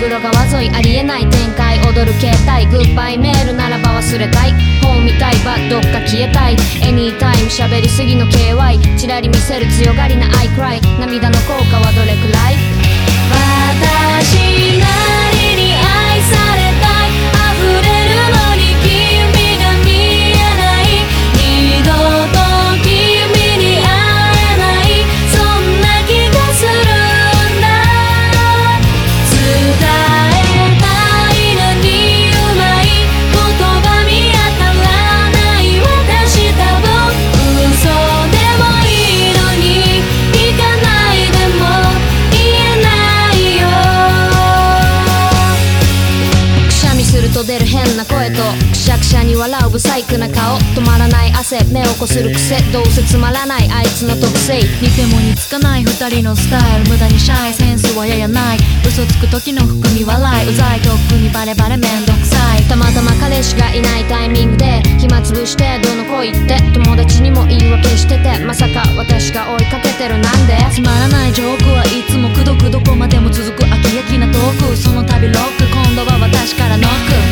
黒川沿いありえない展開踊る携帯グッバイメールならば忘れたい本見たいばどっか消えたい Anytime 喋りすぎの KY チラリ見せる強がりな I cry 涙の効果はどれくらい私なりに愛されたい溢れるのに君が見えない二度と君に会えないそんな気がするんだ伝えたいのにうまい言葉見当たらない私多分嘘でもいいのに聞かないでも言えないよくしゃみすると出る変な声とくしゃくしゃに笑う不細工な顔止まらない汗目をこする癖どうせつまらないあいつの特性似ても似つかない二人のスタイル無駄にシャイセンスはややない嘘つく時の含み笑いうざいとっくにバレバレめんどくさいたまたま彼氏がいないタイミングで暇つぶしてどの子行って友達にも言い訳しててまさか私が追いかけてるなんでつまらないジョークはいつもくどくどこまでも続く飽き飽きなトークその度ロック今度は私からノック